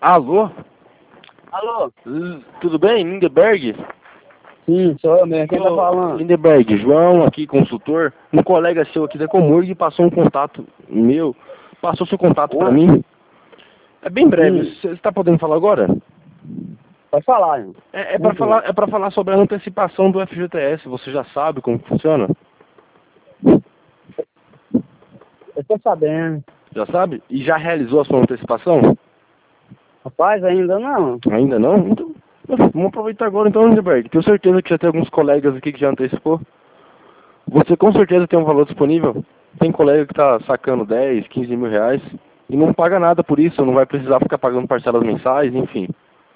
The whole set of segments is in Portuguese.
Alô? Alô? Tudo bem? Lindeberg? Sim, sou eu mesmo. Quem tá falando? Lindeberg, João aqui, consultor. Um colega seu aqui da Comurg passou um contato meu. Passou seu contato pra mim. É bem breve. Você está podendo falar agora? Pode falar, hein? É para falar sobre a antecipação do FGTS. Você já sabe como funciona? Eu tô sabendo. Já sabe? E já realizou a sua antecipação? Rapaz, ainda não. Ainda não? Então, vamos aproveitar agora então, Lindeberg. Tenho certeza que já tem alguns colegas aqui que já antecipou. Você com certeza tem um valor disponível. Tem colega que está sacando 10, 15 mil reais e não paga nada por isso, não vai precisar ficar pagando parcelas mensais, enfim.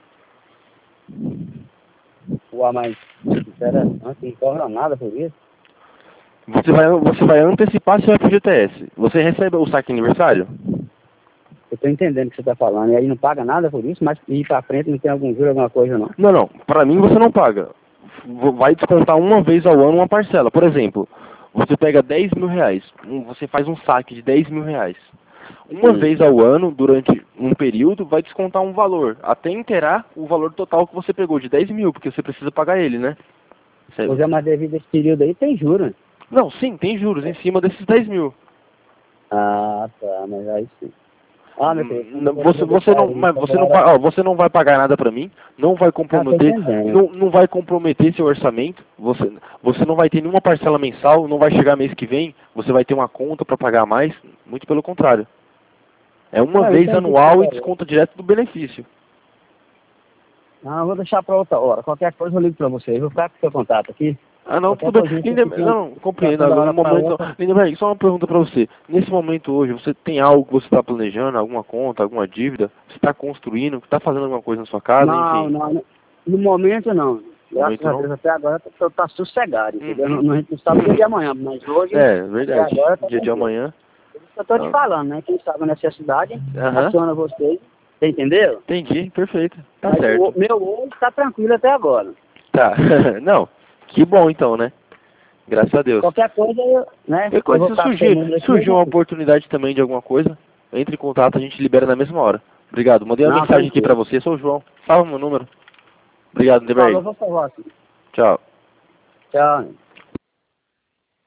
Ué, mas, interessante, não cobra nada por isso. Você vai antecipar seu FGTS. Você recebe o saque aniversário? Eu tô entendendo o que você tá falando. E aí não paga nada por isso, mas ir pra frente não tem algum juro, alguma coisa, não. Não, não. Para mim você não paga. Vai descontar uma vez ao ano uma parcela. Por exemplo, você pega 10 mil reais. Você faz um saque de 10 mil reais. Uma vez ao ano, durante um período, vai descontar um valor. Até inteirar o valor total que você pegou de 10 mil, porque você precisa pagar ele, né? Pois é, mas devido a esse período aí tem juro, né? Não, sim, tem juros em cima desses 10 mil. Ah, tá, mas aí sim. Ah, meu filho. Você não vai pagar nada para mim, não vai comprometer, não vai comprometer seu orçamento, você não vai ter nenhuma parcela mensal, não vai chegar mês que vem, você vai ter uma conta para pagar mais, muito pelo contrário. É uma vez anual e desconta direto do benefício. Não, vou deixar para outra hora. Qualquer coisa eu ligo para você. Eu vou ficar com o seu contato aqui. Ah, não, tudo bem. Não, compreendo. No momento, Lindeberg, só uma pergunta para você. Nesse momento hoje, você tem algo que você está planejando, alguma conta, alguma dívida? Você está construindo, está fazendo alguma coisa na sua casa, enfim? Não. No momento não. Graças a Deus, até agora tá sossegado, entendeu? A gente não sabe o dia de amanhã, mas hoje... É, verdade. Agora tá dia de amanhã... Eu tô te falando, né? Quem sabe a necessidade, aciona vocês. Você entendeu? Entendi, perfeito. Tá mas certo. O meu olho tá tranquilo até agora. Tá. Não, que bom então, né? Graças a Deus. Qualquer coisa, né? Se surgir uma oportunidade também de alguma coisa, entre em contato, a gente libera na mesma hora. Obrigado. Mandei uma mensagem aqui pra você. Sou o João. Salva meu número. Obrigado, Lindeberg. Falou, vou falar assim. Tchau. Tchau.